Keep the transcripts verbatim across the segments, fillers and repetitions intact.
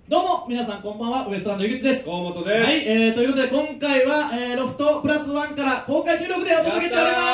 どうも皆さんこんばんは、ウエストランド井口です。 河本です。 はい、えー、ということで今回は、えー、ロフトプラスワンから公開収録でお届けしております。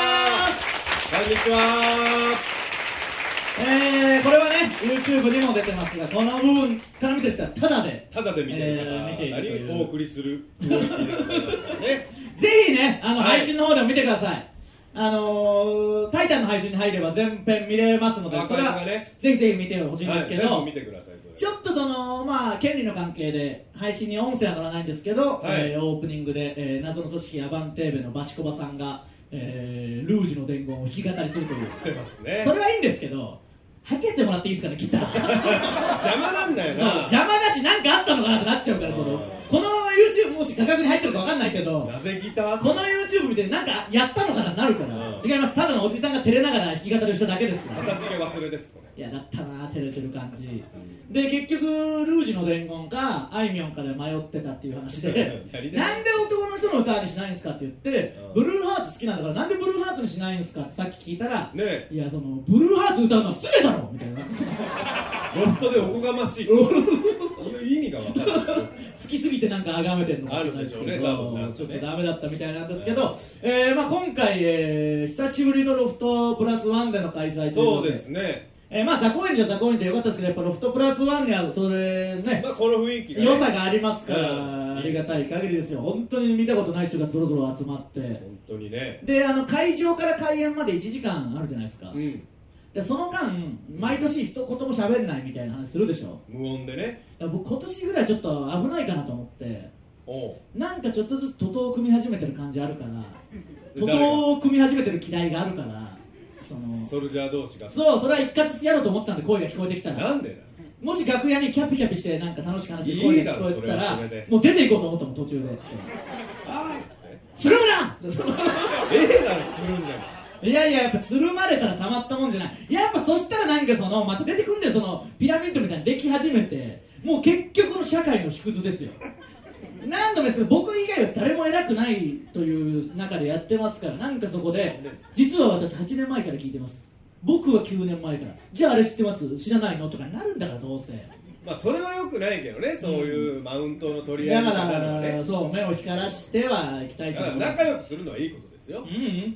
こんにちは。 えー、これはね YouTube にも出てますが、この部分から見てる人はタダでタダで見てる方、 えー見ているという何お送りするクオリティでございますからね。 ぜひね、あの、 はい配信の方でも見てください。あのー、タイタンの配信に入れば全編見れますので、 アーそれはカイブがね、 ぜひぜひ見てほしいんですけど、 はい、全部見てください。それちょっとその、まあ、権利の関係で配信に音声は乗らないんですけど、 はいえーオープニングで、えー謎の組織アバンテーベのバシコバさんが、えールージュの伝言を弾き語りするという、 してますね。 それはいいんですけど、はけてもらっていいですかね、ギター。 邪魔なんだよそうな。 邪魔だし、なんかあったのかなってなっちゃうから、そのこの YouTube もし価格に入ってるか分かんないけど、 なぜギター？ この YouTube 見てなんかやったのかなってなるから、 うん違います、ただのおじさんが照れながら弾き語りをしただけですから。 片付け忘れですこれ。 いやだったな、照れてる感じ、で結局ルージュの伝言かあいみょんかで迷ってたっていう話でやりねなんで男の人の歌にしないんですかって言って、 うんブルーハーツ好きなんだからなんでブルーハーツにしないんですかってさっき聞いたら、 ねいやそのブルーハーツ歌うのは失礼だろみたいなロフトでおこがましい。いう意味がわかんない。 好きすぎてなんか崇めてるのかもしれないですけど、 あるんでしょうね多分なんかねちょっとダメだったみたいなんですけど、えーまあ、今回、えー久しぶりのロフトプラスワンでの開催ということで、 そうですね。 えーまあ、ザコエンジはザコエンジでよかったですけど、やっぱロフトプラスワンにはそれね、 まあこの雰囲気がね良さがありますから、 うんありがたい限りですよ。本当に見たことない人がぞろぞろ集まって、 本当にね。 であの会場から開演までいちじかんあるじゃないですか、 うん。 でその間毎年一言も喋んないみたいな話するでしょ。 無音でね。 だから僕今年ぐらいちょっと危ないかなと思って、 おう。 なんかちょっとずつ徒党を組み始めてる感じあるから、徒誰が党を組み始めてる嫌いがあるから、そのソルジャー同士が。 そう、それは一括してやろうと思ってたんで、声が聞こえてきたら、 なんでだ。 もし楽屋にキャピキャピしてなんか楽しく話してる声が聞こえてたいいだろら、 それはそれでもう出ていこうと思ったもん途中で。 はい。 つるむなええだろつるんだよ。 いやいや、やっぱつるまれたらたまったもんじゃない。やっぱそしたらなんかそのまた出てくんだよ、そのピラミッドみたいにでき始めて、もう結局の社会の縮図ですよ。何度もですけど、僕以外は誰も偉くないという中でやってますから、なんかそこで実は私はちねんまえから聞いてます、僕はきゅうねんまえから、じゃああれ知ってます知らないのとかなるんだからどうせ。 まあそれはよくないけどね、そういうマウントの取り合いだかみたいなのはら、 ね。 そう目を光らしてはいきたいとだか思います。 ら仲良くするのはいいことですよ。 うんうん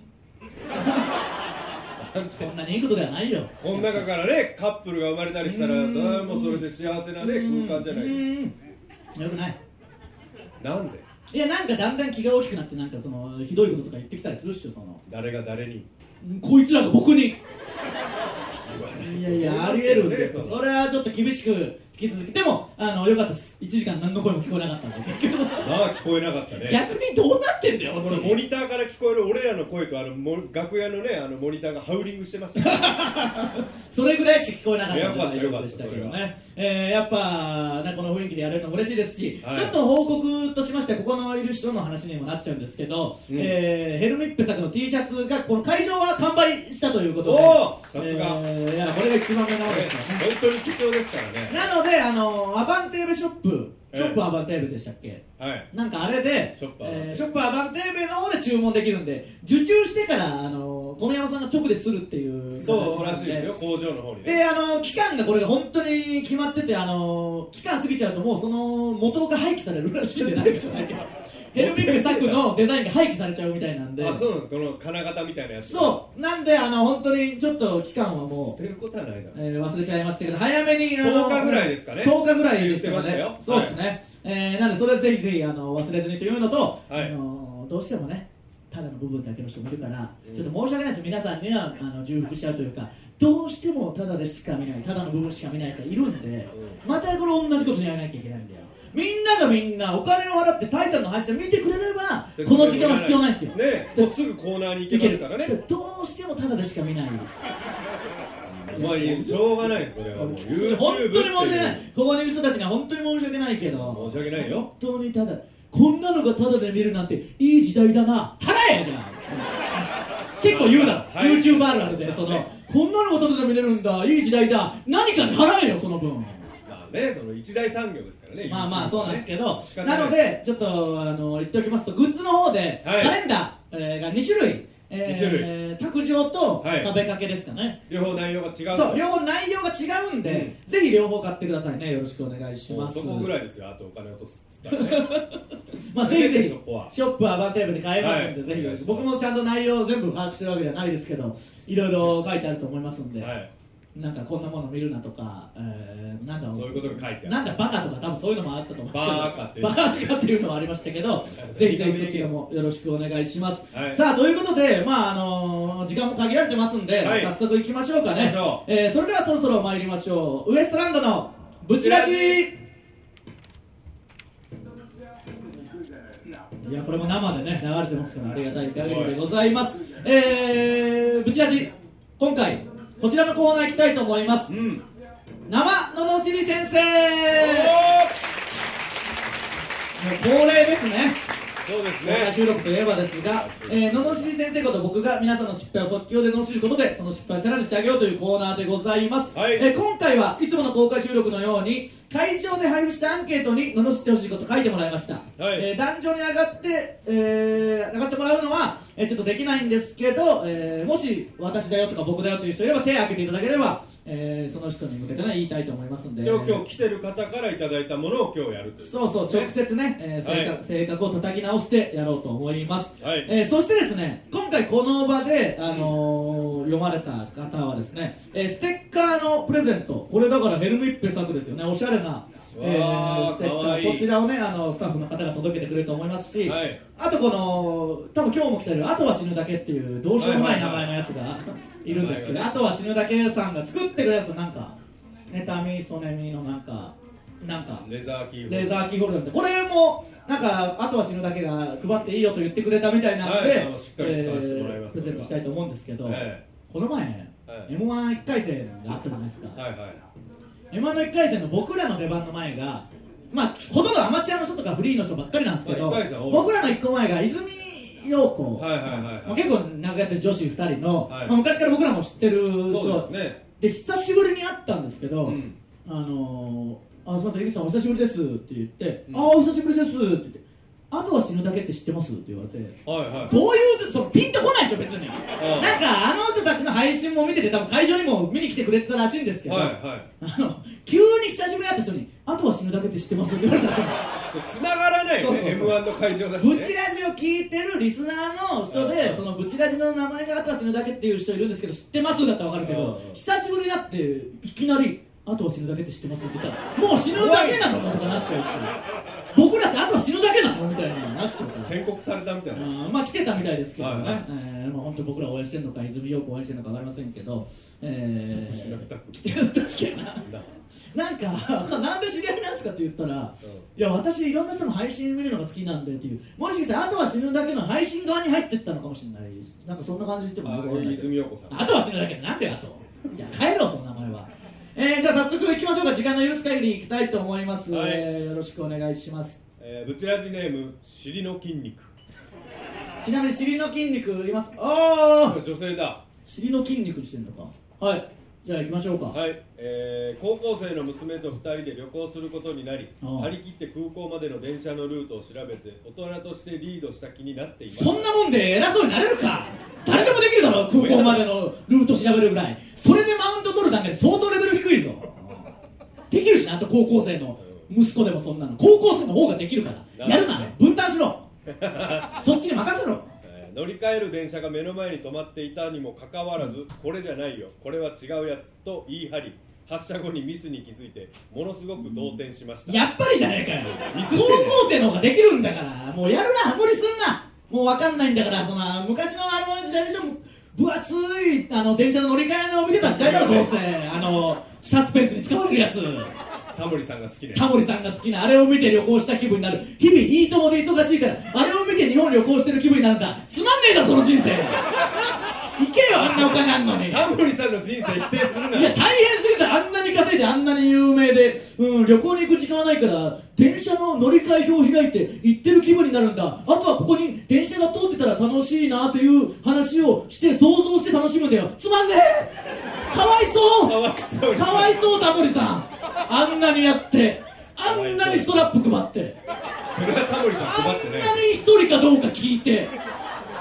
そんなにいいことではないよ。 この中からね、カップルが生まれたりしたら、誰もそれで幸せなね、空間じゃないですよくない。 か。なんでいや、なんかだんだん気が大きくなって、なんかそのひどいこととか言ってきたりするっしょ、その誰が誰にこいつらが僕に。 言わない。 いやいや、ありえるんですよ。 ねそのそれはちょっと厳しく引き続き、でもあのよかったです。いちじかん何の声も聞こえなかったんで、結局まあ聞こえなかったね。 逆にどうなってんだよ、 こ本当に。 のモニターから聞こえる俺らの声とあのも楽屋のね、あのモニターがハウリングしてましたからそれぐらいしか聞こえなかったよかったよかったでしたけどね。えー、やっぱね、この雰囲気でやれるのも嬉しいですし、 はいちょっと報告としまして、ここのいる人の話にもなっちゃうんですけど、 うんえーヘルミッペ作の T シャツがこの会場は完売したということで、 おーさすがえーいやこれが一番目のものですからね。 本当に貴重ですからね。 なので、あのアバンテーベショップ、 ええショップアバンテーベでしたっけ、 はい。 なんかあれでショップアバンテーベえーショップアバンテーベの方で注文できるんで、受注してからあの小宮山さんが直でするっていうそうらしいですよ、工場の方にね。 で、あの期間がこれが本当に決まってて、あの期間過ぎちゃうともうその元が廃棄されるらしいんで、なんでしょうねヘルミッペ作のデザインが廃棄されちゃうみたいなんで、 あ、そうなんです。この金型みたいなやつ。 そうなんで、あの本当にちょっと期間はもう捨てることはないだろう。 えー忘れちゃいましたけど、早めにあのとおかぐらいですかねとおかぐらいですか言ってましたよね。そうですね。えーなんでそれぜひぜひあの忘れずにというのと、 はいあのどうしてもね、ただの部分だけの人もいるから、 うんちょっと申し訳ないです皆さんにはあの重複しちゃうというか、どうしてもただでしか見ない、ただの部分しか見ない人いるんで、またこれ同じことやらなきゃいけないんだよ。みんながみんなお金を払ってタイタンの配信を見てくれればこの時間は必要ないんですよ。 ね、もうすぐコーナーに行けますからね。 どうしてもただでしか見ない。 まあいい、しょうがない、それはもう YouTube 本当に申し訳ないって。 ここにいる人たちには本当に申し訳ないけど、 申し訳ないよ。 本当にただ、こんなのがただで見るなんていい時代だな、払えじゃん結構言うだろ、 はい YouTube あるあるで、そのねこんなのがただで見れるんだ、いい時代だ、何かに払えよ、その分。 まあね、その一大産業ですからね。 まあまあそうなんですけど、 仕方なないのでちょっとあの言っておきますと、グッズの方ではいカレンダー、えーがに種類、 えに種類ー、卓上とはい壁掛けですかね、 両方内容が違うと。 そう両方内容が違うんで、ぜひ両方買ってくださいね。よろしくお願いします。 そこぐらいですよ、あとお金落とすっつったらねまあぜひぜひそこはショップはアバンテーブで買えますんで、 はいぜひお願いします僕もちゃんと内容を全部把握してるわけじゃないですけど、いろいろ書いてあると思いますんで、 はい、 なんかこんなもの見るなとか、えー、なんだそういうことが書いてある。 なんだバカとか多分そういうのもあったと思うんですけど、 バカっていうバカっていうのもありましたけどぜひぜひそちらもよろしくお願いします、 はい、 さあということで、まああのー、時間も限られてますんで、 はい、 早速いきましょうかね。 行きましょう。 えー、それではそろそろ参りましょう。ウエストランドのブチラジ。いやこれも生でね流れてますからありがたい限りでございます。えー、ブチラジ今回こちらのコーナー行きたいと思います、 うん、 生ののしり先生。もう恒例ですね。 そうです公開ね。 収録といえばですが、えー、ののしり先生こと僕が皆さんの失敗を即興で罵ることでその失敗をチャレンジしてあげようというコーナーでございます、 はい、 えー、今回はいつもの公開収録のように会場で配布したアンケートに罵ってほしいこと書いてもらいました、 はい、 えー、壇上に上がって、えー、上がってもらうのは、えー、ちょっとできないんですけど、えー、もし私だよとか僕だよという人いれば手を挙げていただければ、えー、その人に向けてね言いたいと思いますんで、 一応今日来てる方からいただいたものを今日やるという、 そうそう直接ね、えー性格はい、 性格を叩き直してやろうと思います、 はい、 えー、そしてですね今回この場で、あのー、読まれた方はですね、えー、ステッカーのプレゼント、これだからヘルムイッペ作ですよね、おしゃれな、えー、ステッカー、こちらをねあのスタッフの方が届けてくれると思いますし、はい、あとこの多分今日も来てるあとは死ぬだけっていうどうしようもない名前のやつがいるんですけど、あとは死ぬだけさんが作ってくるやつ、なんか妬みソネミのなんかなんかレザーキーホルダー、 レザーキーホルダーで、これもなんかあとは死ぬだけが配っていいよと言ってくれたみたいなので、 はい、しっかり使わせてもらいます、 えー、プレゼントしたいと思うんですけど、 はい、 この前、はい、エムワンいっ 回戦があったじゃないですか、 はいはい、 エムワン のいっかい戦の僕らの出番の前が、まあ、ほとんどアマチュアの人とかフリーの人ばっかりなんですけど、僕らのいっこまえが泉陽子、結構長くやってる女子ふたりの、はい、まあ、昔から僕らも知ってる人そうですね、 で久しぶりに会ったんですけど、うん、あのー、あ、すみません、井口さんお久しぶりですって言って、うん、ああお久しぶりですって言って、あとは死ぬだけって知ってますって言われて、 はいはい、 どういうそのピンとこないでしょ別に、なんかあの人たちの配信も見てて多分会場にも見に来てくれてたらしいんですけど、はいはい、あの急に久しぶりに会った人にあとは死ぬだけって知ってますって言われたら繋がらないよね。 エムワン の会場だし、ね、 ブチラジを聞いてるリスナーの人で、そのブチラジの名前があとは死ぬだけっていう人いるんですけど、知ってますだったら分かるけど、久しぶりに会っていきなりあとは死ぬだけって知ってますって言ったらもう死ぬだけなのとかなっちゃうし、僕らってあとは死ぬだけなのみたいななっちゃうから宣告されたみたいな、 まあ来てたみたいですけどね、はいはい、えーまあ、本当僕ら応援してるのか泉陽子応援してるのか分かりませんけど、えー、確かにななんかなんで知り合いなんですかって言ったら、うん、いや私いろんな人の配信見るのが好きなんでっていう、もしかしたらあとは死ぬだけの配信側に入ってったのかもしれない、なんかそんな感じで言っても泉陽子さん、 あとは死ぬだけなんであといや帰ろうその名前は。えー、じゃあ早速行きましょうか。時間の許す限り行きたいと思います、はい、えー、よろしくお願いします。 えー、ブチラジネーム尻の筋肉。 ちなみに尻の筋肉います。ああ女性だ。 尻の筋肉にしてるのか。はい、じゃあ行きましょうか。 はい、えー、高校生の娘とふたりで旅行することになり、張り切って空港までの電車のルートを調べて大人としてリードした気になっています。 そんなもんで偉そうになれるか。誰でもできるだろ空港までのルート調べるぐらい。それでマウント取るだけで相当レベル低いぞ。できるしな、あと高校生の息子でもそんなの高校生の方ができるからやるな、分担しろそっちに任せろ。 乗り換える電車が目の前に止まっていたにもかかわらず、これじゃないよ、これは違うやつと言い張り、発車後にミスに気づいてものすごく動転しました。 やっぱりじゃねえかよ。高校生の方ができるんだから、もうやるな、無理すんな。もう分かんないんだから、そんな昔のあの時代でしょ、分厚いあの電車の乗り換えの見せた時代だろ、どうせあのサスペンスに使われるやつ。 タモリさんが好きなタモリさんが好きなあれを見て旅行した気分になる。日々いいともで忙しいからあれを見て日本旅行してる気分になるんだ。つまんねえだその人生行けよ、あんなお金あんのに。 タモリさんの人生否定するな。 いや大変すぎた。あんなに稼いであんなに有名で、うん、旅行に行く時間はないから電車の乗り換え表を開いて行ってる気分になるんだ。あとはここに電車が通ってたら楽しいなという話をして想像して楽しむんだよ。つまんねえ。かわいそうかわいそうかわいそうタモリさん。あんなにやってあんなにストラップ配って、 それはタモリさん配ってね、 あんなに一人かどうか聞いて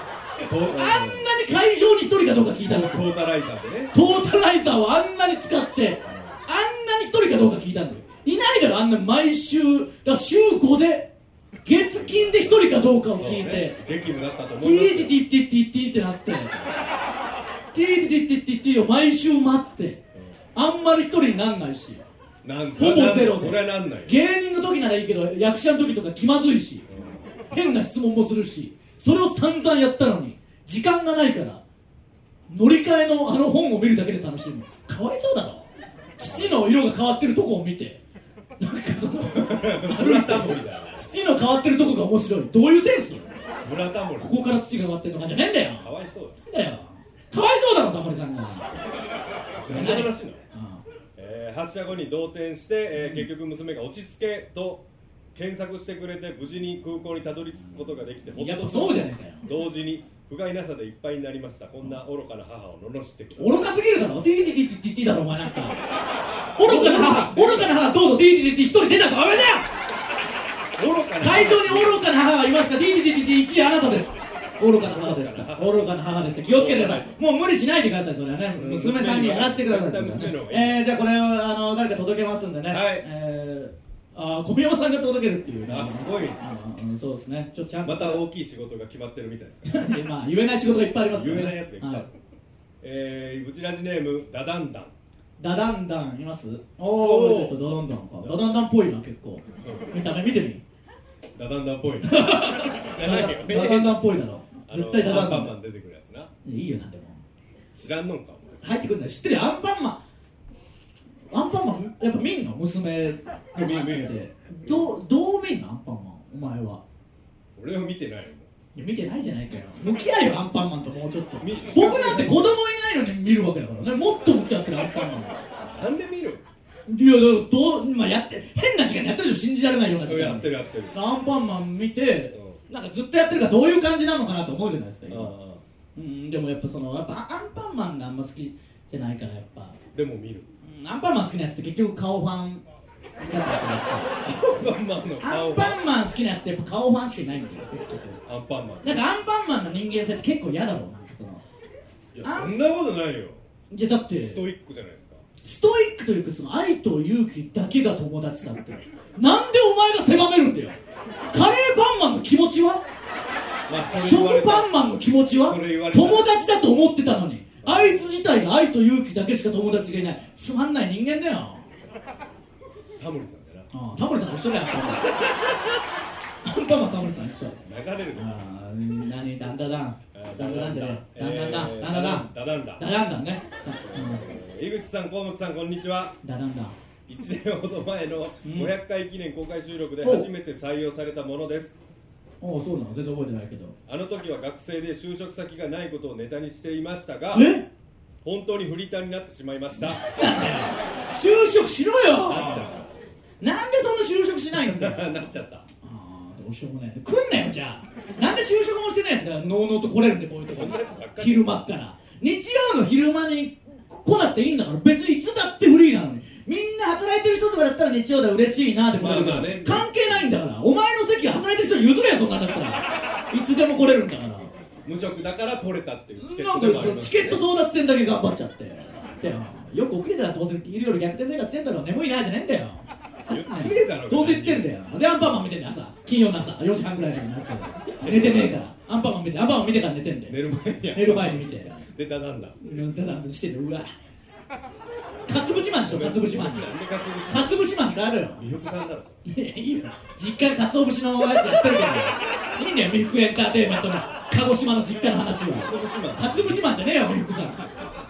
とあんなに会場に一人かどうか聞いたんですよ。 トータライザーでね。 トータライザーをあんなに使ってあんなに一人かどうか聞いたんだよ。いないだろあんな毎週。だから週ごで月金で一人かどうかを聞いて、 ね、激務だったとテ思いますよ。 ィーティティティティティってなってティーティティティティティを毎週待ってあんまり一人になんないし、 なんほぼゼロで。 それはなんないよ。 芸人の時ならいいけど役者の時とか気まずいし、変な質問もするし、それを散々やったのに時間がないから乗り換えのあの本を見るだけで楽しむ。かわいそうだろ。土の色が変わってるとこを見てなんかそのブラタモリだよ。 土の変わってるとこが面白い。どういうセンス？ ブラタモリ。 ここから土が変わってるのかじゃねえんだよ。 かわいそうだよ。かわいそうだろタモリさんが。 何の話なの？えー、発射後に動転して、えー、結局娘が落ち着けと検索してくれて無事に空港にたどり着くことができて、ほっやっぱとそうじゃねえかよ。 同時に不甲斐なさでいっぱいになりました。こんな愚かな母を罵ってください。 愚かすぎるだろ。ティーティティティティティだろお前なんか。愚かな母、愚かな母どうぞティーティティティ一人出たとダメだよ。 愚かな会場に愚かな母がいますか？ティーティティティティいちいあなたです。愚かな母でした。愚かな母でした。気をつけてください。もう無理しないでください。それはね、娘さんにやらせてください。えー、じゃあこれをあの誰か届けますんでね。 はい。 えーあ小宮山さんが届けるっていうね。 あすごい。 うんそうですね。ちょっとちゃんとまた大きい仕事が決まってるみたいですから。 まあ言えない仕事がいっぱいありますからね。 言えないやつがいっぱいある。はい、えー、ブチラジネームダダンダン。 ダダンダンいます？おお、ダダンダンか。ダダンダンっぽいな結構。見た目見てみ。 ダダンダンっぽいな。じゃないよ。 ダダンダンっぽいだろ。絶対ダダンダン。 アンパンマン出てくるやつな。 いいよなんでも。 知らんのんか。 入ってくるんだよ。知ってるよアンパンマン。アンパンマンやっぱ見んの娘の見る見る。 どうどう見んのアンパンマンお前は。 俺は見てないよ。 いや見てないじゃないかよ。向き合えよアンパンマンともうちょっと。僕僕なんて子供いないのに見るわけだからね。もっと向き合ってるアンパンマン。 なんで見る？ いやどうまあやって変な時間やってるでしょ信じられないような時間。 やってるやってる。 アンパンマン見て、うん、なんかずっとやってるからどういう感じなのかなと思うじゃないですか今。うん、でもやっぱそのやっぱアンパンマンがあんま好きじゃないからやっぱ。 でも見る。 うん、アンパンマン好きなやつって結局顔ファン。 アンパンマンの顔。 アンパンマン好きなやつってやっぱ顔ファンしかいないんだよ結局。 アンパンマン。 なんかアンパンマンの人間性って結構嫌だろうなんかその。 いやそんなことないよ。 いやだってストイックじゃないですか。 ストイックというかその愛と勇気だけが友達だってなんでお前が狭めるんだよ。カレーパンマンの気持ちは、まあ、食パンマンの気持ちは友達だと思ってたのにあいつ自体が愛と勇気だけしか友達がいないつまんない人間だよ。 タモリさんだな。 ああタモリさん一緒だよ。アンパンマンタモリさん一緒。 流れるね。 ああ何ダンダダンダンダダンじゃねえダンダンダンダンダダンダダンダンダダンダンね。 井口さん、河本さん、こんにちは。 ダダンダンいちねんほど前のごひゃっかい記念公開収録で初めて採用されたものです。 おおそうなの全然覚えてないけどあの時は学生で就職先がないことをネタにしていましたが本当にフリーターになってしまいました。 就職しろよ。 なっちゃった。 なんでそんな就職しないんだよ。 なっちゃった。 ああどうしようもない。来んなよじゃあ。なんで就職もしてないやつがのうのうと来れるんでこういうとこそんなやつばっかり。 昼間っから日曜の昼間に来なくていいんだから別にいつだってフリーなのにみんな働いてる人とかだったら日曜で嬉しいなってことだけど、まあまあね、関係ないんだからお前の席が働いてる人に譲れよそんなんだったらいつでも来れるんだから無職だから取れたっていうチケットでもあります、ね、 チケット争奪戦だけ頑張っちゃってでよく起きてたらどうせ昼夜逆転生活してんだろ眠いなじゃねえんだよ言ってねえだろどうせ言ってんだよでアンパンマン見てんだよ朝金曜の朝よじはんぐらいから寝てねえからアンパンマン見てアンパンマン見てから寝てんだよ寝る前に寝る前に見てでダダンだダダンしてるうわかつぶしマンでしょかつぶしマンになんでかつぶしかつぶしマンに変わるよ美福さんだろいやいいよ実家かつお節のやつやってるからいいんだよ美福エンターテインメントの鹿児島の実家の話はかつぶしマンかつぶしマンじゃねえよ美福さん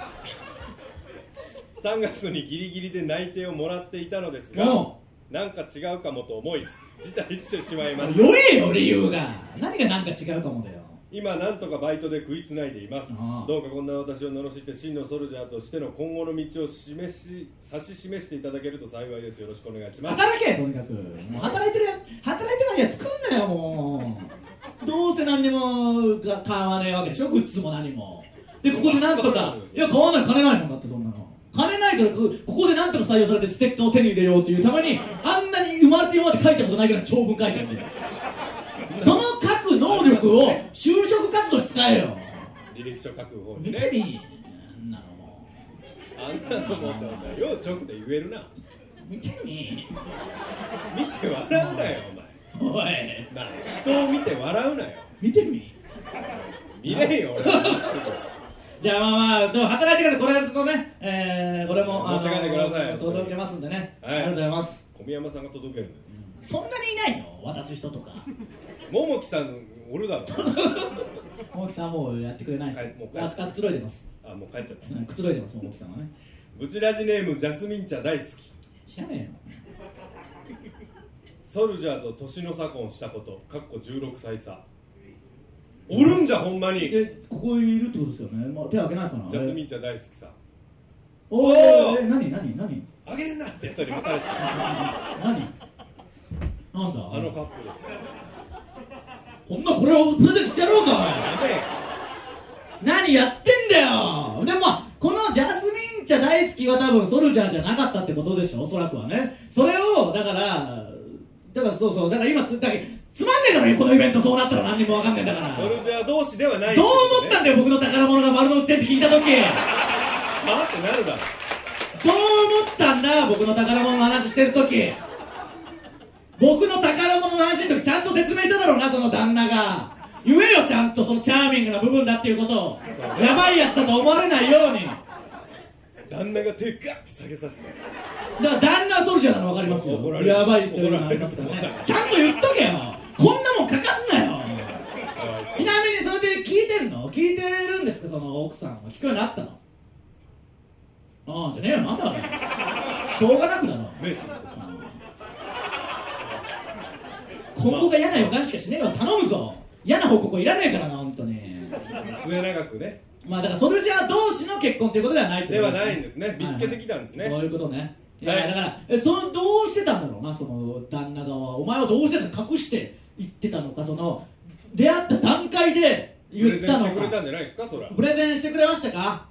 さんがつにギリギリで内定をもらっていたのですがなんか違うかもと思い辞退してしまいました。 弱えよ理由が何がなんか違うかもだよ。 今なんとかバイトで食いつないでいます。どうかこんな私を罵って真のソルジャーとしての今後の道を示し指し示していただけると幸いです。よろしくお願いします。 働けとにかくもう働いてるや働いてないやつ作んなよもうどうせ何にもが買わねえわけでしょグッズも何もでここでなんとかいや買わない金ないもんだってそんなの金ないからここでなんとか採用されてステッカーを手に入れようっていうためにあんなに生まれて今まで書いたことないぐらい長文書いてるんだよその書く能力を就職活動に使えよ履歴書書く方に見てね。 みあんなのもあんなのもんだんだよう直で言えるな。 見てみ見て笑うなよお前。 おいなあ人を見て笑うなよ。 見てみ見れんよ俺はまっすぐ。 じゃあまあまあちょ働いてください。これとね、えー、これも持って帰ってください届けますんでね、 はい、 ありがとうございます。 小宮山さんが届けるのよ。 そんなにいないの渡す人とか。 桃木さんおるだろ。 桃木さんもうやってくれないです。 はいもう帰ああくつろいでます。 あもう帰っちゃった。 くつろいでます桃木さんはね。 ブチラジネームジャスミン茶大好き。 知らねソルジャーと年の差婚したことかっこじゅうろくさい差。おるんじゃほんまに。 えここいるってことですよね、まあ、手挙げないかな。 ジャスミン茶大好きさん。 おおおーえ何何何あげるなってやったりもたらしい。 何なんだあのカップル。 こんなこれをプレゼントしてやろうかおいや何やってんだよ。でもまあこのジャスミン茶大好きは多分ソルジャーじゃなかったってことでしょ、おそらくはね。それをだからだからそうそうだから今つだけつまんねえだろよこのイベント。そうなったら何にもわかんねえんだからソルジャー同士ではない、 どう思ったんだよ僕の宝物が丸の内線って聞いた時。 はってなるだろ。 どう思ったんだ僕の宝物の話してる時。僕の宝物の話の時ちゃんと説明しただろうなその旦那が。言えよちゃんとそのチャーミングな部分だっていうことを。やばいやつだと思われないように。 旦那が手ガッて下げさせて。 だから旦那はソルジャーなの分かりますよ。 怒られるやばいっていうのがありますからね。ちゃんと言っとけよ。こんなもん書かすなよ。ちなみにそれで聞いてんの聞いてるんですかその奥さんは。聞くようになったの。ああじゃねえよなんだろうしょうがなくだろ。 目つぶって今後が嫌な予感しかしねえよ。頼むぞ。嫌な報告いらねえからな本当に。 末永くね。 まあだからソルジャー同士の結婚ということではないということではないんですね。見つけてきたんですね。 そういうことね。いはいやだからえそのどうしてたんだろうなその旦那側は。お前はどうしてたの隠して言ってたのか。その出会った段階でプレゼン言ったのか。 してくれたんじゃないですかそら。 プレゼンしてくれましたか。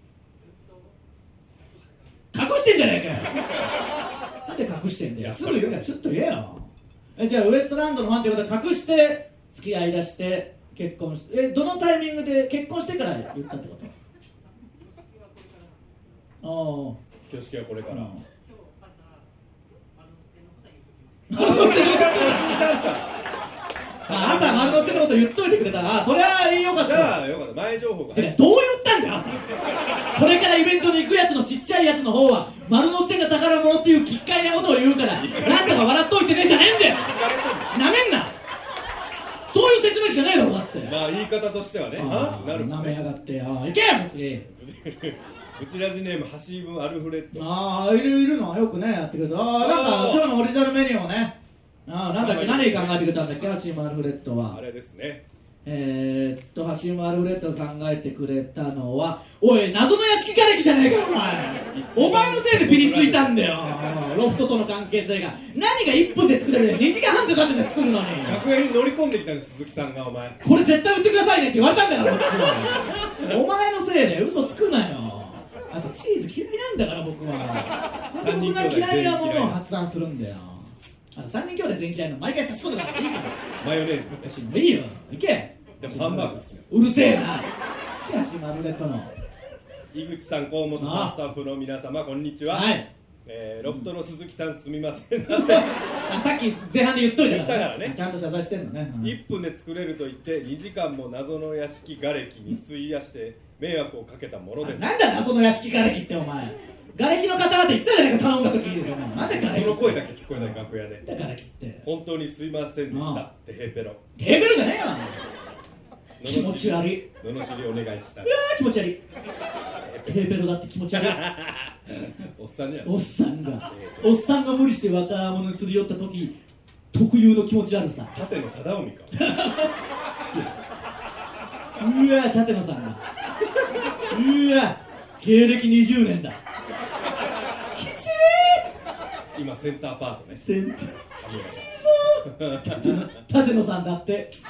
隠してんじゃねえかよ。なんで隠してんだよ。すぐ言うからスッと言えよ。えじゃあウエストランドのファンということは隠して付き合いだして結婚して、えどのタイミングで結婚してから言ったってこと。ああ挙式はこれから。 うんああ、そういうあ朝丸の内のこと言っといてくれたら、あそれはよかっじた。 ゃあよかった。前情報がね。 てかどう言ったんだよ朝。これからイベントに行くやつのちっちゃいやつの方は丸の内が宝物っていう奇怪なことを言うからなんとか笑っといてねじゃねえんだよ。なめんな。そういう説明しかねえだろだって。 まあ言い方としてはね。あなるほどなめやね。 がってよ。行けよ別に。 うちラジネームハシーブンアルフレッド。 ああいるいるのよくねやってくれた。ああなんか今日のオリジナルメニューをね。ああなんだっけ何考えてくれたんだっけハシームアルフレッドは。 あれですね。 えー、っとハシームアルフレッドが考えてくれたのはおい謎の屋敷瓦礫じゃねえかお前。お前のせいでピリついたんだよロフトとの関係性が。何がいっぷんで作れるのににじかんはんかかってんだよ作るのに。 楽屋に乗り込んできたんです鈴木さんがお前。 これ絶対売ってくださいねって言われたんだからこっちは。お前のせいで嘘つくなよ。あとチーズ嫌いなんだから僕は。そんな嫌いなものを発案するんだよ。あのさんにん兄弟全員嫌いなの毎回差し込んでからいいから。 マヨネーズ。 おかしいのいいよ行け。 でもハンバーグ好きなの。 うるせえな。行けハシマルレットの。 井口さん、河本さん、スタッフの皆様こんにちは。 はい。 えー、ロフトの鈴木さんすみませんだってあさっき前半で言っといたから、 言ったからねちゃんと謝罪してんのね、うんいっぷんで作れると言ってにじかんも謎の屋敷瓦礫に費やして迷惑をかけたものです。 なんだ謎の屋敷瓦礫ってお前。瓦礫の方って言ってたじゃないか頼んだ時に。なんで瓦礫。 その声だけ聞こえない楽屋で。 だから切って本当にすいませんでしたってヘーペロ。 テーブルじゃねえよ気持ち悪い。 罵りお願いしたうわー気持ち悪い。テーベロだって気持ち悪い。 おっさんじゃん。 おっさんがおっさんが無理して若者にすり寄った時特有の気持ち悪さ。 縦の忠臣かうわ舘野さんだ。うわ芸歴にじゅうねんだ。きちい。 今センターパートね。 センターきついぞ。舘野さんだってきつい。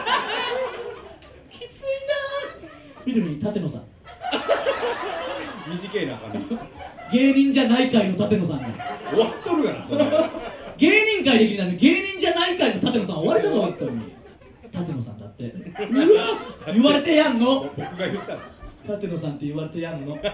きついな。見てみ舘野さん短いな髪。 芸人じゃない界の舘野さんが終わっとるがなそれ。 芸人界できないのに芸人じゃない界の舘野さん終わりだぞ本当に。 舘野さんだってうわ言われてやんの僕が言ったの。 舘野さんって言われてやんのうわきちい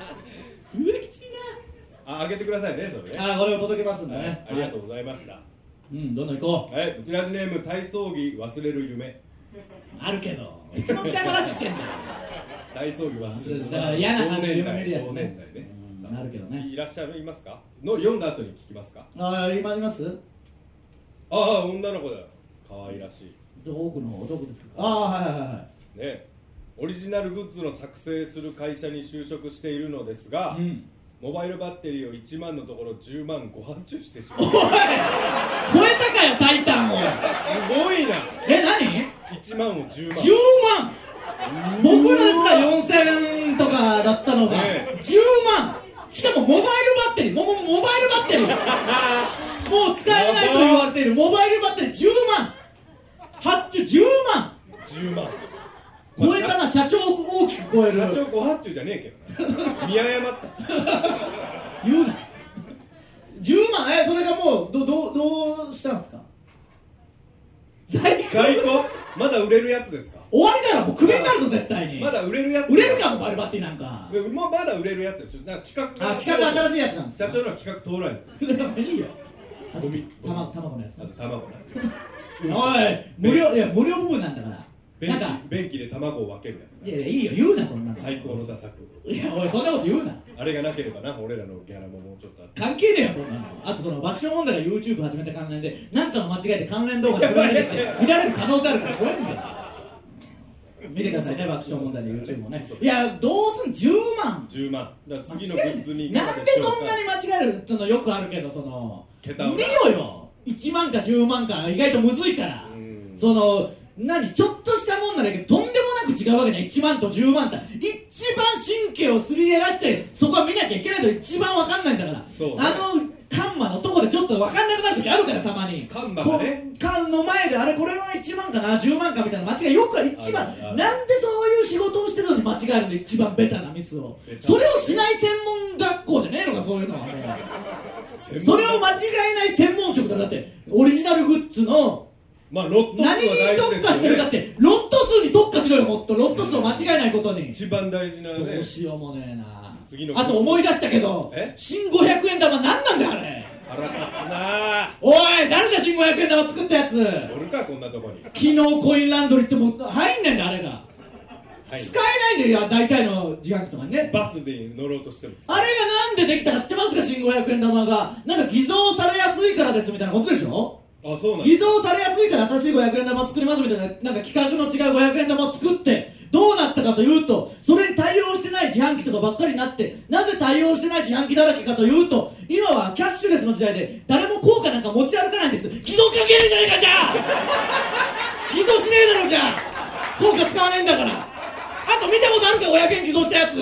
あ、あげてくださいね、それね。 なあこれを届けますんでね、 はい、ありがとうございました。 うんどんどん行こう。 はい、うちラジネーム体操着忘れる夢。 あるけどいつの時代の話してんだよ体操着忘れるだから嫌な感じで夢見るやつね同年代ね。 うんあるけどね。 いらっしゃるいますかの読んだ後に聞きますか。 ああ今いますああ、女の子だよ。可愛らしい。 どこのどこですか。ああはいはいはいね、オリジナルグッズの作成する会社に就職しているのですが、 うん、 モバイルバッテリーをいちまんのところじゅうまんご発注してしまう。 おい超えたかよタイタンを。 すごいな。 え何いちまんをじゅうまん。 じゅうまん僕らですかよんせんとかだったのが、ね、じゅうまんしかもモバイルバッテリーももモバイルバッテリーもう使えないと言われているモバイルバッテリーじゅうまん発注じゅうまんじゅうまん超えたな。社長大きく超える。 社長ご発注じゃねえけど見誤った言うなじゅうまんえそれがもうどどどうしたんですか。在庫在庫まだ売れるやつですか。 終わりだろもうクビになるぞ絶対に。 まだ売れるやつ売れるかモバイルバッテリーなんかままだ売れるやつでしょ。なんか企画あ企画新しいやつなんですか。 社長の企画通らないんですよ。 でもいいよあとゴミ卵卵のやつあと卵なおい無料いや無料部分なんだから便器なんか便器で卵を分けるやついやいやいいよ言うなそんなの最高のダサく。 いやおいそんなこと言うなあれがなければな俺らのギャラももうちょっとあって関係ねえよそんなの。あとその爆笑問題が YouTube 始めた関連でなんかの間違いで関連動画で見られて見られる可能性あるから怖いんだよ。見てくださいね爆笑問題で YouTube もね。いやどうすんじゅうまんじゅうまんだから次のグッズにいかなんでがでしょうか。 そんなに間違えるのよくあるけどその桁を見よよいちまんかじゅうまんか意外とむずいからうんその何ちょっとしたもんなんだけどとんでもなく違うわけじゃん。いちまんとじゅうまんって一番神経をすり減らしてそこは見なきゃいけないと一番わかんないんだから、 そうね、 あのカンマのとこでちょっとわかんなくなる時あるからたまにカンマがねカンの前であれこれはいちまんかなじゅうまんかみたいな間違いよくは一番あるあるなんでそういう仕事をしてるのに間違えるの一番ベタなミスをそれをしない専門学校じゃねえのかそういうのはねそれを間違えない専門職だ。だってオリジナルグッズのまあロット数は何に大事です特化してるだよね。 ってロット数に特化しろよもっとロット数を間違えないことに。 一番大事なねどうしようもねえな。 次のあと思い出したけどえ新ごひゃくえん玉何なんだよあれ。 腹立つなおい誰だ新ごひゃくえん玉作ったやつ。 おるかこんなとこに。 昨日コインランドリーってもう入んねんだあれが、はい、使えないんだよ大体の自販機とかにね。 バスで乗ろうとしてもあれがなんでできたか知ってますか。新ごひゃくえん玉がなんか偽造されやすいからですみたいなことでしょ。 あ、そうなん偽造されやすいから新しいごひゃくえん玉作りますみたいななんか規格の違うごひゃくえん玉を作ってどうなったかというとそれに対応してない自販機とかばっかりになってなぜ対応してない自販機だらけかというと今はキャッシュレスの時代で誰も硬貨なんか持ち歩かないんです。偽造関係ねえじゃねえかじゃあ偽造しねえだろじゃあ硬貨使わねえんだから。あと見たことあるかごひゃくえん偽造したやつ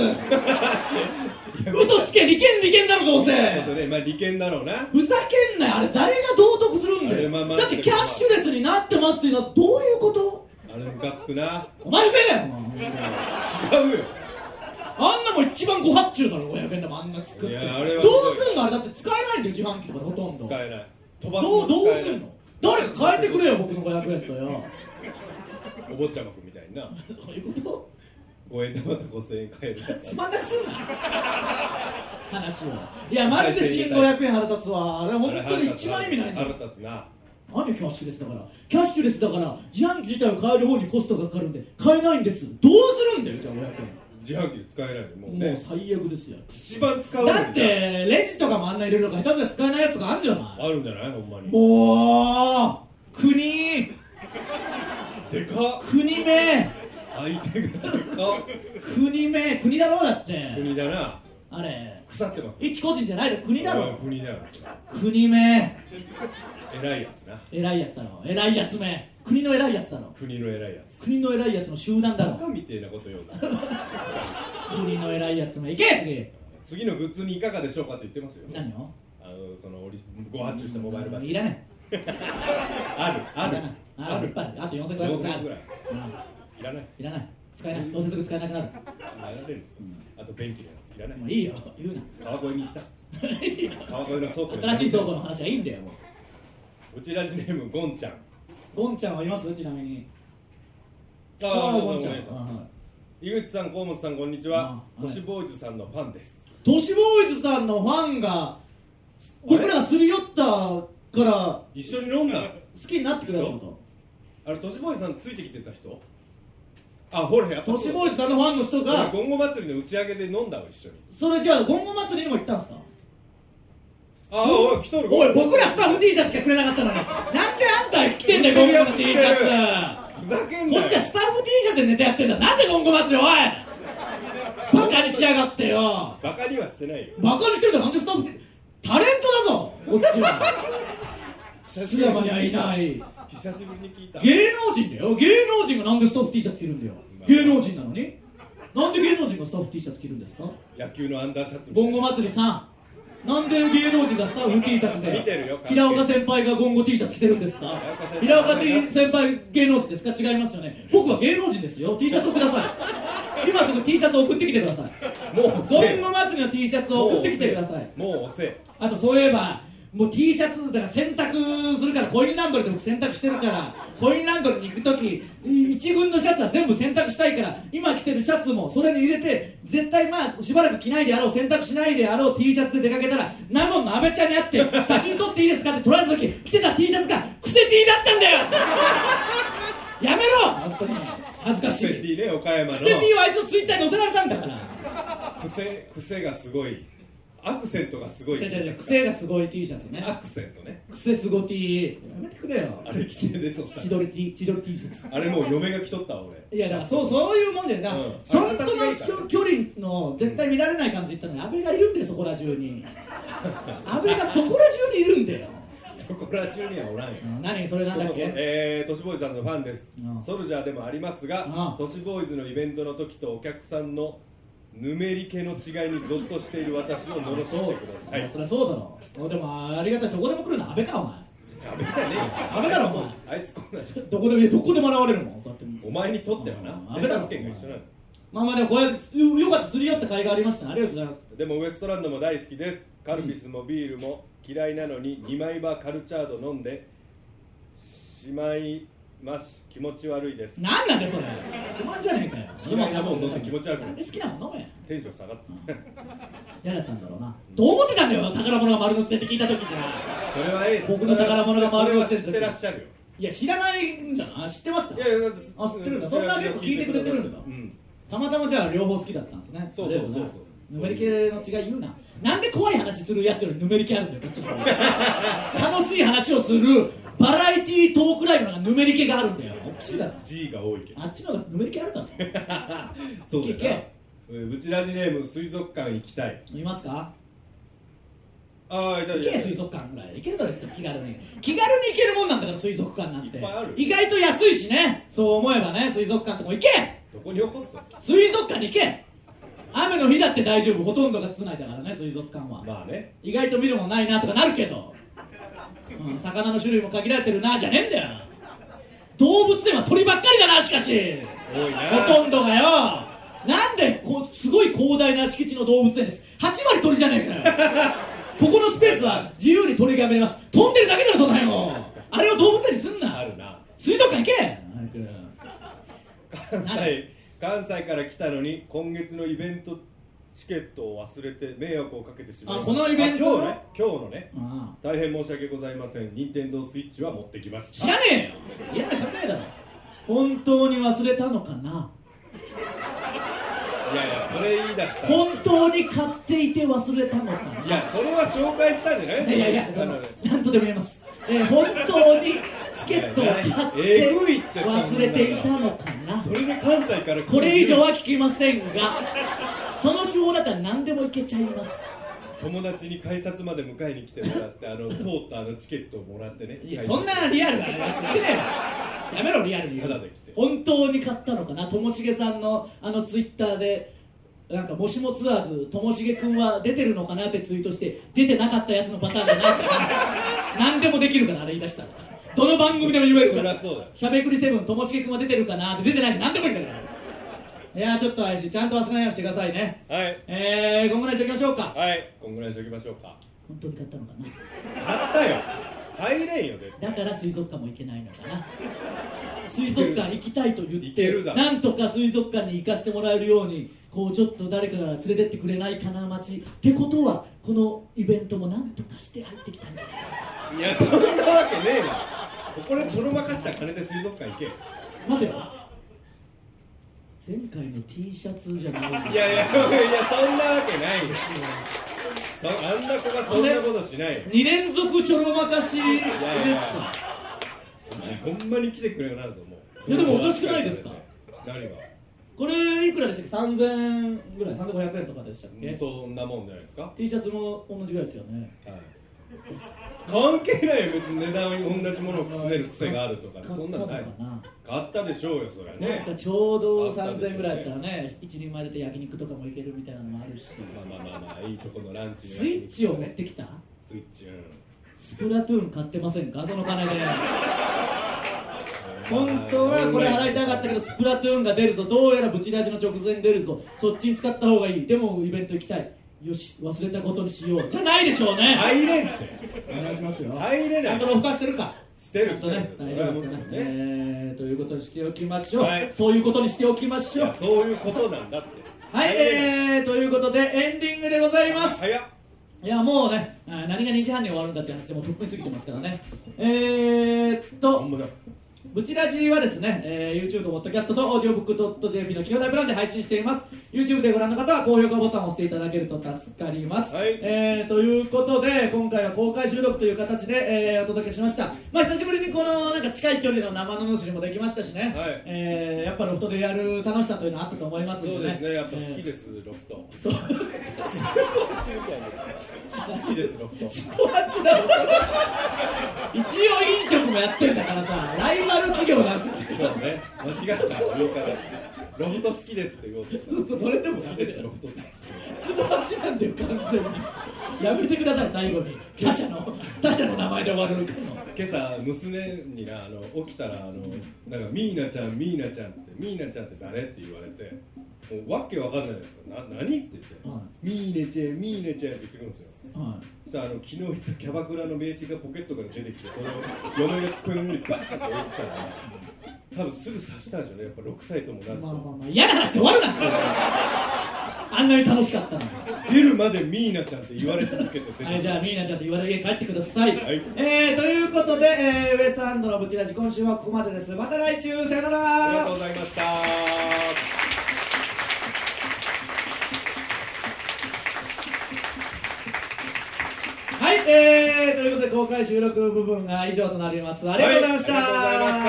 嘘つけ利権利権だろどうせ、 えっとね、まあ利権だろうな。 ふざけんなよあれ誰が道徳するんだよ、 まあまあだってキャッシュレスになってますっていうのはどういうこと。 あれムカつくな。 お前のせいだよお前違うよ。 あんなもん一番ご発注だろごひゃくえん玉あんな作って。 いやあれはどうすんのあれだって使えないんだよ自販機とかでほとんど使えない。飛ばすどうどうの使えない。 すんの誰か変えてくれよ僕のごひゃくえんとよお坊ちゃまくんみたいにな。 どういうことごえん玉とごせんえん買えるやつ。 つまんなくすんな話を。いやマジで新ごひゃくえん腹立つわ。あれ本当に一番意味ないんだよ。 腹立つな。 何キャッシュレスだからキャッシュレスだから自販機自体を変える方にコストがかかるんで買えないんです。どうするんだよじゃあごひゃくえん自販機で使えないのもうもうね。 最悪ですよ。 一番使うのにだってレジとかもあんな入れるのか下手すら使えないやつとかあるんじゃない。 あるんじゃないほんまに。 もう国でかっ。 国名相手がでかっ。 国名国だろうだって国だな。 あれ腐ってます。 一個人じゃないで国だろ。 国だよ。 国名偉いやつな。 偉いやつだろ。偉いやつめ国の偉いやつだろ。 国の偉いやつ。 国の偉いやつの集団だろ。 バカみてえなこと言うんだ。 国の偉いやつめいけ次次のグッズにいかがでしょうかと言ってますよ。 何をあのそのオリご発注したモバイルバッテリー。 いらないあるあるあるいっぱいある。あとよんせんごひゃくえんあるよんせんぐらい。いらない。 いらない使えないどうせすぐ使えなくなる。 流れるんですよ。あと便器のやついらない。 もういいよ言うな川越に行った。川越の倉庫で新しい倉庫の話はいいんだよもう。 うちラジネームゴンちゃん。 ゴンちゃんはいますちなみに。 ああ、 おもちゃん、 お姉さんはい井口さん、河本さん、こんにちは。 あはい都市ボーイズさんのファンです。 都市ボーイズさんのファンが僕らがすり寄ったから一緒に飲んだの。 好きになってくれたこあれ、都市ボーイズさんついてきてた人。あ、ほら、やっぱと都市ボーイズさんのファンの人俺がゴンゴ祭りの打ち上げで飲んだわ、一緒に。 それじゃあゴンゴ祭りにも行ったんですか。 ああ、おい、来とる。 おい、僕らスタッフ T シャツしかくれなかったのになんであんた着てんだよゴンゴの T シャツ。 ふざけんなよ。 こっちはスタッフ T シャツでネタやってんだ。なんでゴンゴ祭り、おいバカにしやがってよ。 バカにはしてないよ。 バカにしてるからなんでスタッフ T タレントだぞこっちは。 久津山にはいない久しぶりに聞いた。 芸能人だよ。芸能人がなんでスタッフ T シャツ着るんだよ。芸能人なのになんで芸能人がスタッフ T シャツ着るんですか。 野球のアンダーシャツ。 ゴンゴ祭りさん、なんで芸能人がスタッフ T シャツで見てるよ。 平岡先輩がゴンゴ T シャツ着てるんですか。平岡先輩芸能人ですか。違いますよね。僕は芸能人ですよ。 T シャツをください。今すぐ T シャツを送ってきてください。 もうゴンゴ祭りの T シャツを送ってきてください。 もう押せ。 あとそういえばもう T シャツだから洗濯するからコインランドリーで僕洗濯してるからコインランドリーに行くとき一軍のシャツは全部洗濯したいから今着てるシャツもそれに入れて絶対まあしばらく着ないであろう洗濯しないであろう T シャツで出かけたら納言の阿部ちゃんに会って写真撮っていいですかって撮られたとき着てた T シャツがクセ T だったんだよやめろ本当に恥ずかしい。 クセ T ね、岡山のクセ T はあいつのツイッターに載せられたんだから癖癖がすごいアクセントがすごい。 違う違う違う癖がすごい T シャツね。 アクセントね。 癖すご T やめてくれよ。 あれ着て出とした千鳥 T 千鳥 T シャツ。 あれもう嫁が着とったわ俺。 いやだからそうそういうもんでだから、 うんそのあ形がいいから距距離の絶対見られない感じで言ったのに阿部がいるんだよそこら中に。阿部がそこら中にいるんだよ。 そこら中にはおらんよ。 うん何それなんだっけ。 えー、都市ボーイズさんのファンです、 うんソルジャーでもありますが、 うん都市ボーイズのイベントの時とお客さんのぬめり気の違いにゾッとしている私を罵ってください。 そりゃそうだろ。おでもありがたい。どこでも来るの阿部かお前。 阿部じゃねえよ。 阿部だろお前。 あいつこんなどこでもどこでも現れるもん。だってお前にとってはなうん生活圏が一緒なの。 まあまあでもこうやってよかったすり寄った甲斐がありましたね。ありがとうございます。 でもウエストランドも大好きです。カルピスもビールも嫌いなのににまいばカルチャード飲んでしまいます気持ち悪いです。 なんなんだよそれ。不満じゃねえかよ。 嫌いなもん飲んで気持ち悪くなんで好きなもん飲め。 テンション下がって嫌だったんだろうな。どう思ってたんだよ宝物が丸のつって聞いた時から。 それはええ。 僕の宝物が丸のつそれは知ってらっしゃるよ。 いや知らないんじゃない知ってました。 いやいやだってあ知ってるんだ。そんな結構聞いてくれてるんだ。 うんたまたまじゃあ両方好きだったんですね。 そうそうそうそうぬめり系の違い言うな。なんで怖い話するやつよりぬめり系あるんだよこっちの方楽しい話をするバラエティートークライブのがぬめり系があるんだよ。こっちだろ。 G が多いけどあっちの方がぬめり系あるだろ。 そうだよ聞けブチラジネーム水族館行きたい。 いますか。 ああいたい行けた水族館ぐらい行けるだろ気軽に気軽に行けるもんなんだから水族館なんていっぱいある意外と安いしね。そう思えばね水族館とかも行け。 どこに怒った水族館に行け。雨の日だって大丈夫。ほとんどが室内だからね水族館は。 まあね意外と見るもんないなとかなるけど、うん、魚の種類も限られてるなじゃねえんだよ。動物園は鳥ばっかりだなしかし多いなほとんどがよ。なんでこうすごい広大な敷地の動物園です。はち割鳥じゃねえかよここのスペースは自由に鳥が見れます。飛んでるだけだろそんなの。あれを動物園にすんな。 あるな。 水族館行け。 関西関西から来たのに今月のイベントチケットを忘れて迷惑をかけてしまいました。 あこのイベントあ今日ね今日のねあ大変申し訳ございません。任天堂スイッチは持ってきました。 知らねえよ。嫌な考えだろ。本当に忘れたのかな。 いやいやそれ言い出したら本当に買っていて忘れたのかな。 いやそれは紹介したんじゃない。 いやいやあのねなんとでも言えます、えー、本当にチケットを買ってえぐいって忘れていたのかな。 それで関西から来るこれ以上は聞きませんがその手法だったら何でもいけちゃいます。 友達に改札まで迎えに来てもらってあの通ったあのチケットをもらってね。 いやそんなリアルなやってねえよ。やめろリアルに言う。 ただで来て本当に買ったのかな。ともしげさんのあのツイッターでなんかもしもツアーズともしげくんは出てるのかなってツイートして出てなかったやつのパターンでなんか何でもできるからあれ言い出したらどの番組でも言えるからそりゃそうだよ。 しゃべくりセブンともしげくんは出てるかなって出てないって何でもいいんだから。いやーちょっと怪しい。ちゃんと忘れないようにしてくださいね。 はいえー、こんぐらいしておきましょうか。 はいこんぐらいにしておきましょうか。 本当に買ったのかな。 買ったよ。 入れんよ絶対。 だから水族館も行けないのかな。水族館行きたいと言っ行けるてだろなんとか水族館に行かせてもらえるようにこうちょっと誰かが連れてってくれないかな町ってことはこのイベントもなんとかして入ってきたんじゃないか。 いやそんなわけねえな。ここでちょろまかした金で水族館行け。 待てよ、前回の T シャツじゃない。 いやいやいやそんなわけないよ。そあんな子がそんなことしないよ。 に連続ちょろまかしですか。 いやいやお前ほんまに来てくれるようになるぞもう。 いやでもおかしくないですか。 何がこれいくらでしたっけ。さんぜんえんぐらい、さんぜんごひゃくえんとかでしたっけ。 そんなもんじゃないですか。 T シャツも同じぐらいですよね。 はい、関係ないよ別に値段に同じものをくすねる癖があるとか、ね、そんなんない。買ったでしょうよそれはね。 なんかちょうどさんぜんえんぐらいだったらね一人前で焼肉とかもいけるみたいなのもあるし。 まあまあまあまあいいとこのランチ、ね、 スイッチを持ってきた。 スイッチ、うん、 スプラトゥーン買ってませんかその金で。本当はこれ払いたかったけどスプラトゥーンが出るぞ、どうやらブチラジの直前に出るぞ、そっちに使った方がいい、でもイベント行きたい、よし忘れたことにしようじゃないでしょうね。 入れんってお願いしますよ。 入れない。 ちゃんとロフカしてるか。 してるちゃんとね大丈夫ですかね。えー、ということにしておきましょう、 はい、 そういうことにしておきましょう。 そういうことなんだって。 はい、えー、ということでエンディングでございます。 早っ。 いやもうね何がにじはんに終わるんだって話でもうとっくに過ぎてますからね。えーっとブチラジはですね、えー、YouTube、ポッドキャストと オーディオブックドットジェーピー の企業内プランで配信しています。 YouTube でご覧の方は高評価ボタンを押していただけると助かります、 はい、 えー、ということで今回は公開収録という形で、えー、お届けしました。まあ久しぶりにこのなんか近い距離の生の主もできましたしね、はい、えー、やっぱロフトでやる楽しさというのはあったと思いますので、ね、 そうですね、やっぱ好きです、えー、ロフトそう好きですロフト一応飲食もやってんだからさ、ライバル企業なんだ。 そうね、間違った言い方。ロフト好きですって言おうとした。 そうそう、それでも好きですロフトって。 スポーツなんだよ完全に。やめてください最後に。他社の他社の名前で終わるから。 今朝娘になあの起きたらあのなんかミーナちゃんミーナちゃんってミーナちゃんって誰って言われて、もうわけわかんないですか。な何って言って、はい、ミーナちゃんミーナちゃんって言ってくるんですよ。はい、さあ、あの昨日言ったキャバクラの名刺がポケットから出てきて、それを嫁が机の上にバーッと置いてたら、多分すぐ刺したんでしょうね。やっぱろくさいともなると。まあまあまあ嫌な話で終わるなあんなに楽しかったのに。出るまでミーナちゃんって言われ続けてて、はい、じゃあミーナちゃんって言われる家帰ってください、はい、えー、ということで、えー、ウエストランドのブチラジ今週はここまでです。また来週、さよなら。 ありがとうございました。 はい、えー、ということで公開収録部分が以上となります。ありがとうございました、はい、ありがとうございま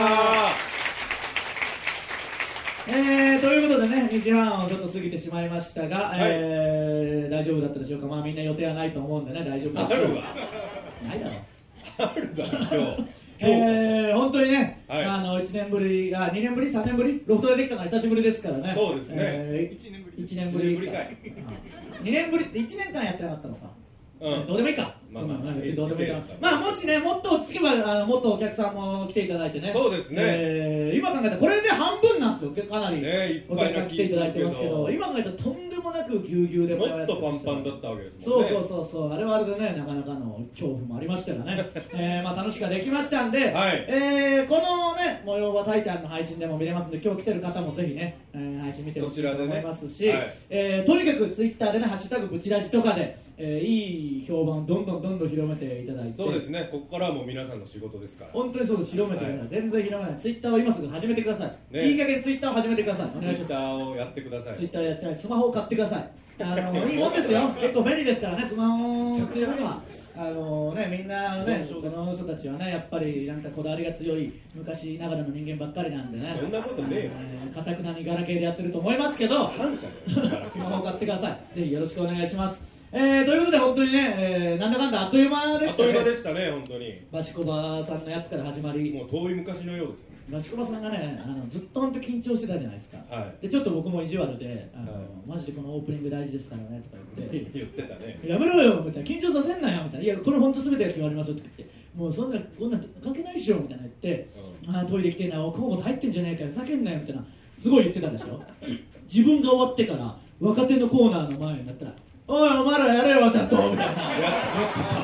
した。えー、ということでね、にじはんをちょっと過ぎてしまいましたが、はい、えー、大丈夫だったでしょうか。まあみんな予定はないと思うんでね、大丈夫です。あるわないだろあるだろ今日えー、本当にね、はい、あのいちねんぶり、あにねんぶり、さんねんぶり、ロフトでできたのは久しぶりですからね。そうですね、えー、いちねんぶり、いちねんぶりかいにねんぶりっていちねんかんやってなかったのか。うん、どうでもいいか。まあまあ、まあ、どうでもいいか。まあもしね、もっと落ち着けばあのもっとお客さんも来ていただいてね。そうですね、えー、今考えたらこれで半分なんですよ。かなりお客さん来ていただいてますけど、今考えたらとんでもなくぎゅうぎゅうでもっとパンパンだったわけですもんね。そうそうそうそう、あれはあれでね、なかなかの恐怖もありましたがね、えー、まあ楽しくできましたんで、はい、えー、このね模様はタイタンの配信でも見れますんで、今日来てる方もぜひね、えー、配信見てほしいと思いますし、ね、はい、えー、とにかくツイッターでね、ハッシュタグブチラジとかで、えー、いい評判をどんどんどんどん広めていただいて。そうですね、ここからはもう皆さんの仕事ですから。本当にそうです、広めてください、はい、全然広めない。ツイッターを今すぐ始めてください、ね、いい加減ツイッターを始めてください。お願いします。ツイッターをやってください。ツイッターやってない、スマホを買ってください。あのいいもんですよ、結構便利ですからね、スマホっていうのは。あのね、みんなね、この人たちはね、やっぱりなんかこだわりが強い昔ながらの人間ばっかりなんでね。そんなことねえよ。かたくなにガラケーでやってると思いますけど、反射でスマホを買ってください。ぜひよろしくお願いします。えー、ということで本当にね、えー、なんだかんだあっという間でしたね。あっという間でしたね、本当に。バシコバさんのやつから始まり、もう遠い昔のようですよね。バシコバさんがね、あのずっと本当緊張してたじゃないですか、はい、でちょっと僕も意地悪で、あの、はい、マジでこのオープニング大事ですからねとか言って言ってたね。やめろよみたいな、緊張させんなよみたいな、いやこれ本当全てが決まりますって言って、もうそんなこんな関係ないでしょみたいな言って、うん、あトイレ来てんな、おこうも入ってんじゃねえかよ、ふざけんなよみたいなすごい言ってたでしょ自分が終わってから若手のコーナーの前になったら、おいお前らやれよちゃんとみたいな、やってた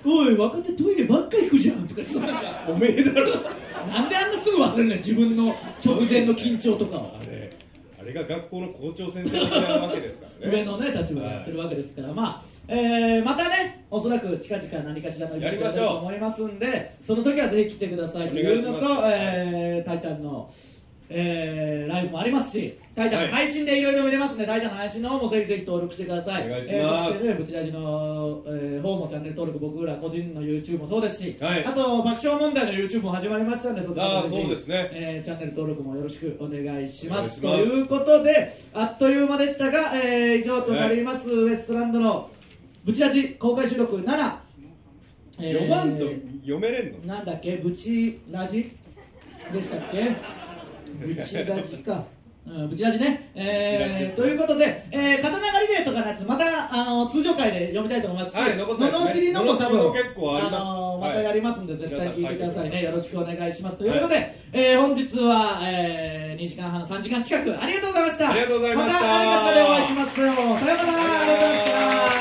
おい若手トイレばっか行くじゃんとかそんなんかおめえだろなんであんなすぐ忘れるねん自分の直前の緊張とかをあれあれが学校の校長先生的なわけですからね上のね立場でやってるわけですから、はい、まあ、えー、またねおそらく近々何かしらのイベントやると思いますんでその時はぜひ来てくださいというのと、えー、タイタンのえー、ライブもありますし、タイタンの配信でいろいろ見れますので、はい、タイタンの配信の方もぜひぜひ登録してください。 お願いします。 えー、そしてね、ブチラジの、えー、方もチャンネル登録、僕ら個人の YouTube もそうですし、はい、あと爆笑問題の YouTube も始まりましたんで、そちらもぜひ、 そうですね、 えー、チャンネル登録もよろしくお願いします。ということで、あっという間でしたが、えー、以上となります、はい、ウエストランドのブチラジ公開収録なな、 えー、読まんと読めれんのなんだっけ、ブチラジでしたっけブチラジか、うん、ブチラジね、えー、ということで、えー、刀狩りレーとかのやつまたあの通常回で読みたいと思いますし、 はい、残ってますね、 ののしりのも多分結構あります、 あのー、またやりますんで、はい、絶対聞いてくださいね、はい、よろしくお願いしますということで、はい、えー、本日は、えー、にじかんはんさんじかん近くありがとうございました。 ありがとうございました。 また何かしらでお会いしますよ。さようなら、ありがとうございました。